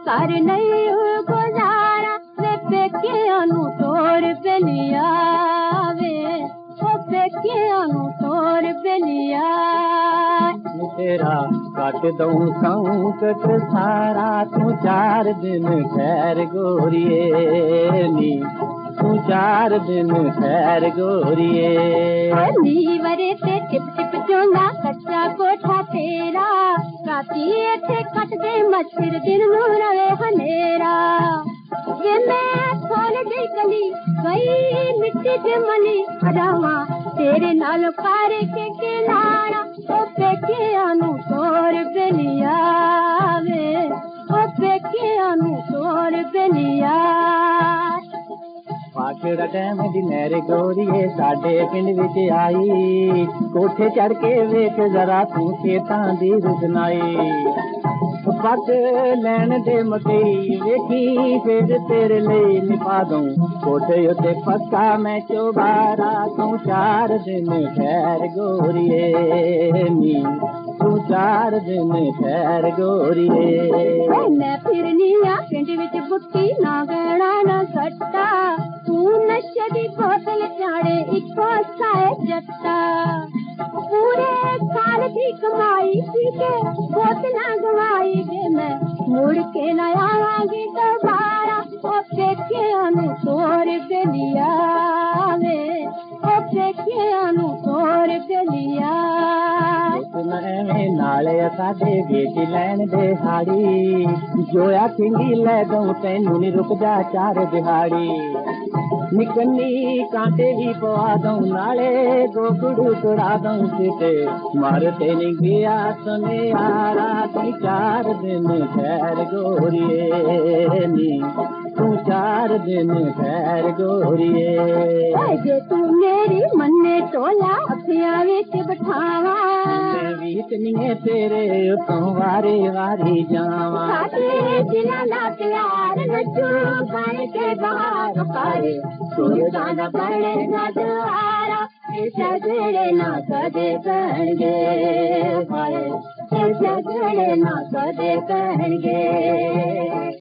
कर नहीं गुजारा वे पेकियां नू तोर बेलिया वे ओ पेकियां नू तोर बेलिया तेरा काट दूं संकट सारा तू 4 दिन खैर गोरिए नी तू 4 दिन खैर गोरिए नीवरे ते टिप टिप चोंगा कच्चा कोठा तेरा राती इत्थे कट दे मच्छर दिन नू रवे हनेरा ये मैं खोल दी गली गई मिट्टी ते मनी अडावा तेरे नाल पार के किनारा ओ पेकियां नू तोर बेलिया वे ओ पेकियां नू तोर बेलिया पाखड़ा डैम दी नहर गोरिए साडे पिंड विच आई कोठे चढ़ के वेख जरा तू खेतां दी रुजनाई पग लैन दे मकई वेखी फिर तेरे लिए निपा दूं कोठे उत्ते पक्का मैं चौबारा तू 4 दिन खैर गोरिए नी तू 4 दिन खैर गोरिए मैं फिरनी आ पिंड विच बुट्टी ना गहना ना सट्टा तू नशे दी बोतल चाड़े इको साए जट्टा पूरे साल की कमाई पी के बोतलां गवाई वे मैं मुड़ के न आवांगी दोबारा ओ पेकियां नू तोर बेलिया वे ओ पेकियां नू तोर बेलिया नाले साडे बेटी लैन दे हाड़ी जोया सिंगी लै दूं तैनू नी रुक जा 4 दिहाड़ी निकन्नी कांटे भी पवा दूं नाले गोगड़ू तुड़ा दूं सीते मारते नी गया सुनियारा तू 4 दिन खैर गोरिए नी तू 4 दिन खैर गोरिए जे तू मेरी मन्ने टोला अखियां विच बिठावा वीतनी तेरे उतों वारी वारी जावा साडे दिलां दा प्यार नचो बन के बाहर पारे सुल्ताना बने ना द्वारा सजड़े ना कदे कहणगे हाय सजड़े ना कदे कहणगे